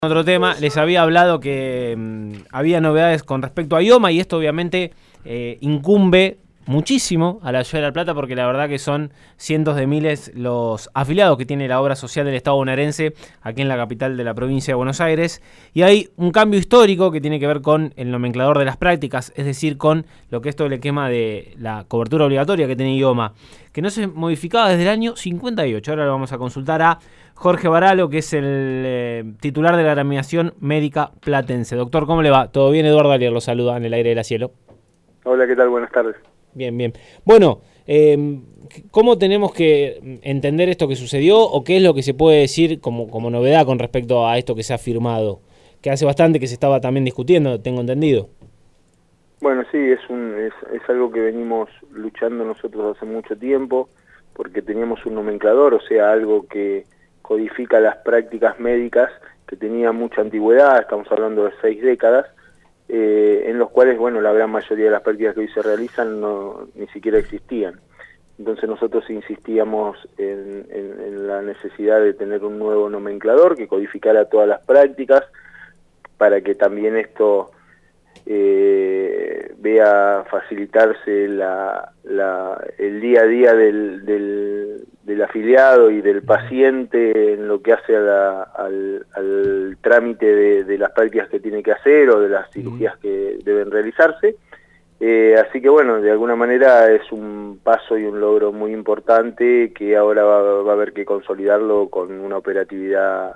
Otro tema, les había hablado que había novedades con respecto a IOMA y esto obviamente incumbe muchísimo a la Ciudad de La Plata porque la verdad que son cientos de miles los afiliados que tiene la obra social del Estado bonaerense aquí en la capital de la provincia de Buenos Aires, y hay un cambio histórico que tiene que ver con el nomenclador de las prácticas, es decir, con lo que esto le quema de la cobertura obligatoria que tiene IOMA, que no se modificaba desde el año 58. Ahora lo vamos a consultar a Jorge Baralo, que es el titular de la Agremiación Médica Platense. Doctor, ¿cómo le va? ¿Todo bien? Eduardo Alier lo saluda en el aire de la cielo. Hola, ¿qué tal? Buenas tardes. Bien, bien. Bueno, ¿cómo tenemos que entender esto que sucedió o qué es lo que se puede decir como novedad con respecto a esto que se ha firmado? Que hace bastante que se estaba también discutiendo, tengo entendido. Bueno, sí, es algo que venimos luchando nosotros hace mucho tiempo, porque teníamos un nomenclador, o sea, algo que codifica las prácticas médicas que tenía mucha antigüedad, estamos hablando de 6 décadas, en los cuales, bueno, la gran mayoría de las prácticas que hoy se realizan ni siquiera existían. Entonces nosotros insistíamos en la necesidad de tener un nuevo nomenclador que codificara todas las prácticas, para que también esto vea facilitarse el día a día del afiliado y del paciente en lo que hace al trámite de las prácticas que tiene que hacer o de las cirugías que deben realizarse. Así que bueno, de alguna manera es un paso y un logro muy importante que ahora va a haber que consolidarlo con una operatividad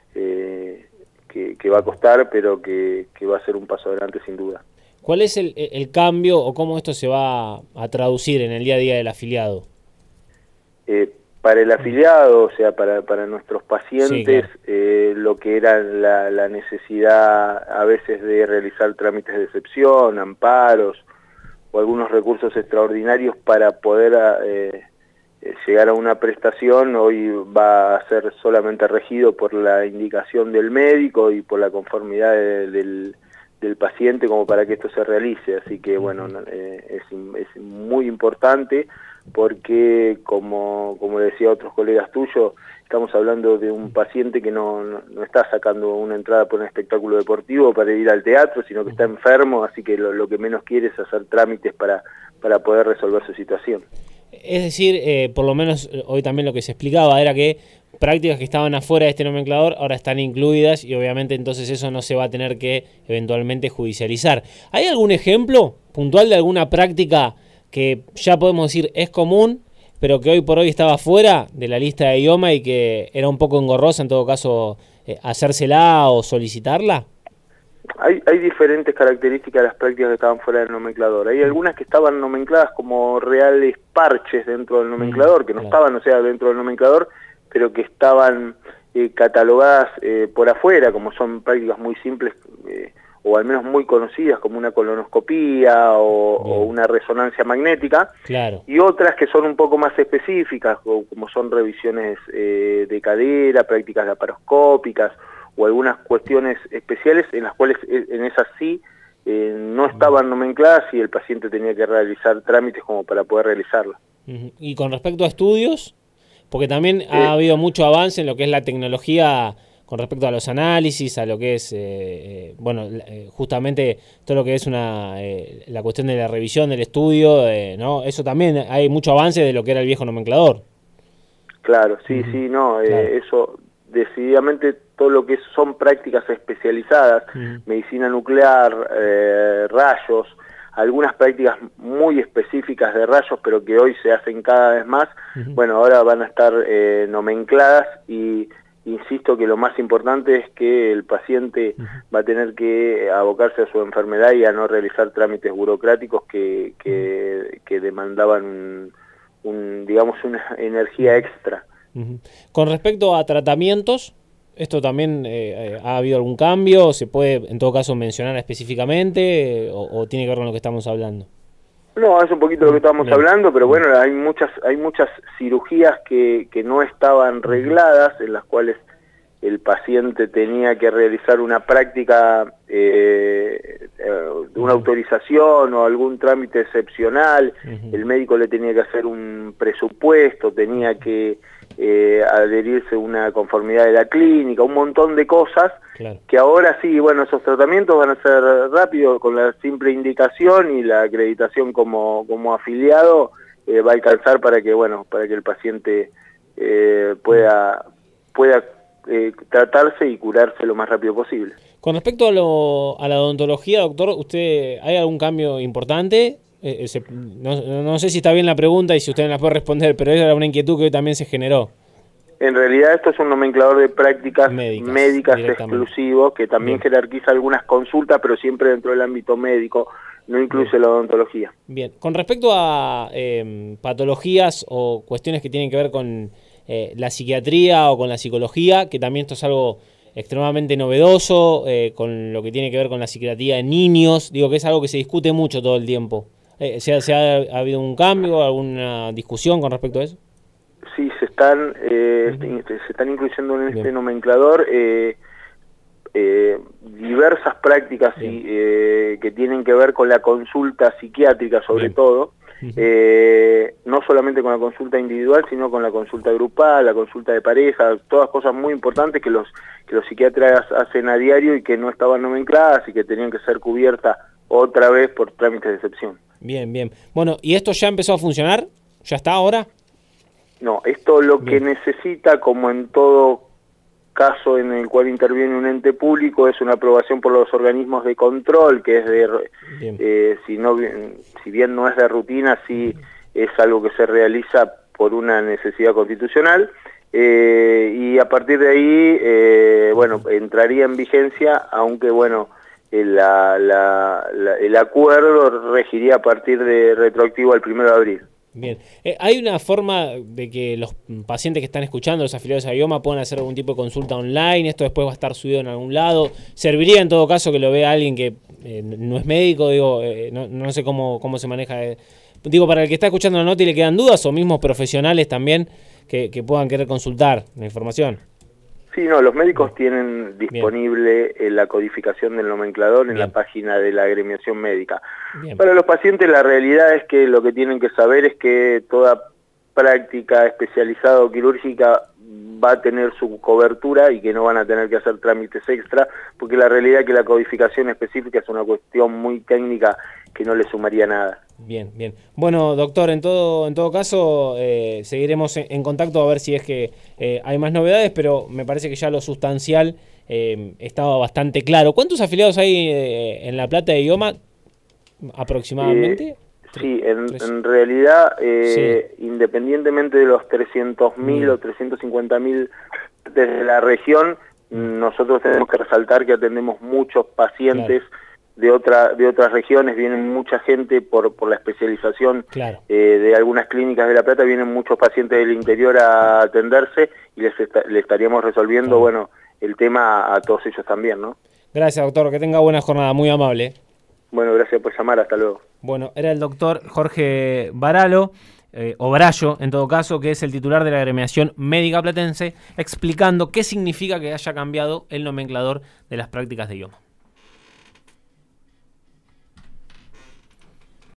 que va a costar, pero que va a ser un paso adelante sin duda. ¿Cuál es el cambio o cómo esto se va a traducir en el día a día del afiliado? Para el afiliado, o sea, para nuestros pacientes, Sí, claro. lo que era la necesidad a veces de realizar trámites de excepción, amparos o algunos recursos extraordinarios para poder llegar a una prestación, hoy va a ser solamente regido por la indicación del médico y por la conformidad del paciente como para que esto se realice. Así que bueno, es muy importante porque como decía otros colegas tuyos, estamos hablando de un paciente que no está sacando una entrada por un espectáculo deportivo para ir al teatro, sino que está enfermo, así que lo que menos quiere es hacer trámites para poder resolver su situación. Es decir, por lo menos hoy también lo que se explicaba era que prácticas que estaban afuera de este nomenclador ahora están incluidas y obviamente entonces eso no se va a tener que eventualmente judicializar. ¿Hay algún ejemplo puntual de alguna práctica que ya podemos decir es común, pero que hoy por hoy estaba fuera de la lista de IOMA y que era un poco engorrosa en todo caso hacérsela o solicitarla? Hay diferentes características de las prácticas que estaban fuera del nomenclador. Hay algunas que estaban nomencladas como reales parches dentro del nomenclador, que no estaban, o sea, dentro del nomenclador, pero que estaban catalogadas por afuera, como son prácticas muy simples, o al menos muy conocidas, como una colonoscopía o una resonancia magnética, Claro. y otras que son un poco más específicas, como son revisiones de cadera, prácticas laparoscópicas, o algunas cuestiones especiales en las cuales en esas sí no estaban nomencladas y el paciente tenía que realizar trámites como para poder realizarlas. Y con respecto a estudios, porque también ha habido mucho avance en lo que es la tecnología con respecto a los análisis, a lo que es, justamente todo lo que es la cuestión de la revisión del estudio, ¿no? Eso también hay mucho avance de lo que era el viejo nomenclador. Claro, sí, sí, no, claro. Eso decididamente todo lo que son prácticas especializadas, medicina nuclear, rayos, algunas prácticas muy específicas de rayos, pero que hoy se hacen cada vez más, bueno, ahora van a estar nomencladas y insisto que lo más importante es que el paciente va a tener que abocarse a su enfermedad y a no realizar trámites burocráticos que demandaban digamos una energía extra. Con respecto a tratamientos, ¿esto también ha habido algún cambio? ¿Se puede en todo caso mencionar específicamente o tiene que ver con lo que estamos hablando? No, es un poquito lo que estábamos hablando, pero bueno, hay muchas cirugías que no estaban regladas, en las cuales el paciente tenía que realizar una práctica, una autorización o algún trámite excepcional, el médico le tenía que hacer un presupuesto, tenía que adherirse a una conformidad de la clínica, un montón de cosas, claro, que ahora sí, bueno, esos tratamientos van a ser rápidos, con la simple indicación y la acreditación como afiliado, va a alcanzar para que, bueno, para que el paciente pueda tratarse y curarse lo más rápido posible. Con respecto a la odontología, doctor, ¿usted hay algún cambio importante? No sé si está bien la pregunta y si usted me la puede responder, pero esa era una inquietud que hoy también se generó. En realidad esto es un nomenclador de prácticas médicas exclusivo, que también jerarquiza algunas consultas, pero siempre dentro del ámbito médico, no incluye la odontología. Bien, con respecto a patologías o cuestiones que tienen que ver con la psiquiatría o con la psicología, que también esto es algo extremadamente novedoso, con lo que tiene que ver con la psiquiatría en niños, digo que es algo que se discute mucho todo el tiempo. ¿Ha habido un cambio, alguna discusión con respecto a eso? Sí, se están incluyendo en este nomenclador diversas prácticas que tienen que ver con la consulta psiquiátrica sobre todo, no solamente con la consulta individual, sino con la consulta grupal, la consulta de pareja, todas cosas muy importantes que los psiquiatras hacen a diario y que no estaban nomencladas y que tenían que ser cubiertas otra vez por trámites de excepción. Bien, bien. Bueno, ¿y esto ya empezó a funcionar? ¿Ya está ahora? No, esto lo que necesita, como en todo caso en el cual interviene un ente público, es una aprobación por los organismos de control, que es si bien no es de rutina, sí es algo que se realiza por una necesidad constitucional, y a partir de ahí, bueno, entraría en vigencia, aunque bueno, el acuerdo regiría a partir de retroactivo al 1 de abril. Bien, ¿hay una forma de que los pacientes que están escuchando, los afiliados a IOMA, puedan hacer algún tipo de consulta online? ¿Esto después va a estar subido en algún lado? ¿Serviría en todo caso que lo vea alguien que no es médico? Digo, no sé cómo se maneja. Digo, para el que está escuchando la nota y le quedan dudas, o mismos profesionales también que puedan querer consultar la información. Sí, no, los médicos tienen disponible la codificación del nomenclador en la página de la agremiación médica. Para los pacientes la realidad es que lo que tienen que saber es que toda práctica especializada o quirúrgica va a tener su cobertura y que no van a tener que hacer trámites extra, porque la realidad es que la codificación específica es una cuestión muy técnica que no le sumaría nada. Bien, bien. Bueno, doctor, en todo caso seguiremos en contacto a ver si es que hay más novedades, pero me parece que ya lo sustancial estaba bastante claro. ¿Cuántos afiliados hay en La Plata de IOMA aproximadamente? Sí, en realidad, independientemente de los 300.000 o 350.000 desde la región, nosotros tenemos que resaltar que atendemos muchos pacientes de otras regiones, vienen mucha gente por la especialización de algunas clínicas de La Plata, vienen muchos pacientes del interior a atenderse y le estaríamos resolviendo, bueno, el tema a todos ellos también, ¿no? Gracias, doctor, que tenga buena jornada, muy amable. Bueno, gracias por llamar, hasta luego. Bueno, era el doctor Jorge Baralo, o Barallo en todo caso, que es el titular de la agremiación médica platense, explicando qué significa que haya cambiado el nomenclador de las prácticas de IOMA.